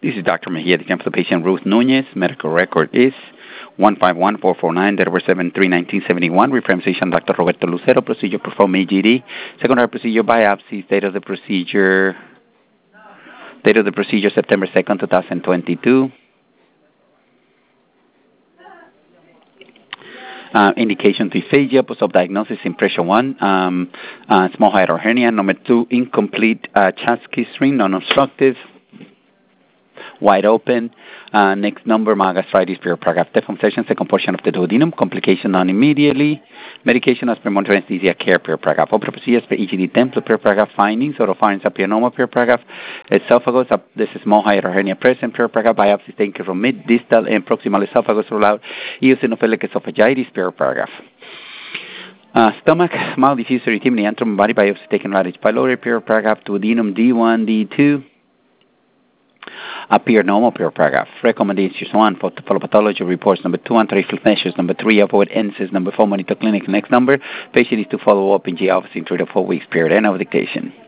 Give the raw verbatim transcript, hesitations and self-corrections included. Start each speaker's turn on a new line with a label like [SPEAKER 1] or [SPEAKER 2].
[SPEAKER 1] This is Doctor Mejia, the exam for the patient Ruth Nunez. Medical record is one five one four four nine, date of birth seven three nineteen seventy-one. Referencing Doctor Roberto Lucero. Procedure performed A G D. Secondary procedure biopsy. Date of the procedure. Date of the procedure September second, two thousand twenty-two. Uh, indication to aphasia, post-op diagnosis, impression one, um, uh, small hiatal hernia. Number two, incomplete uh, Chasky string, non-obstructive, wide open. Uh, next number, gastritis, perioperagraph, deformation, second portion of the duodenum, complication non immediately. Medication as per monitoring anesthesia care, perioperagraph. Open procedures per E G D template, perioperagraph findings, oropharynx, apionoma, perioperagraph, esophagus, uh, this is small hiatal hernia present, perioperagraph, biopsy taken from mid, distal, and proximal esophagus rule out, eosinophilic esophagitis, perioperagraph. Uh, stomach, mild diffuse erythema, antrum, body biopsy taken right H. pylori, perioperagraph, duodenum, D one, D two. Appear normal, perioperagraph. Recommendations one for follow pathology reports. Number two, anti-reflex measures. Number three, avoid N S A S. Number four, monitor clinic. Next number, patient is to follow up in G office in three to four weeks period. End of dictation.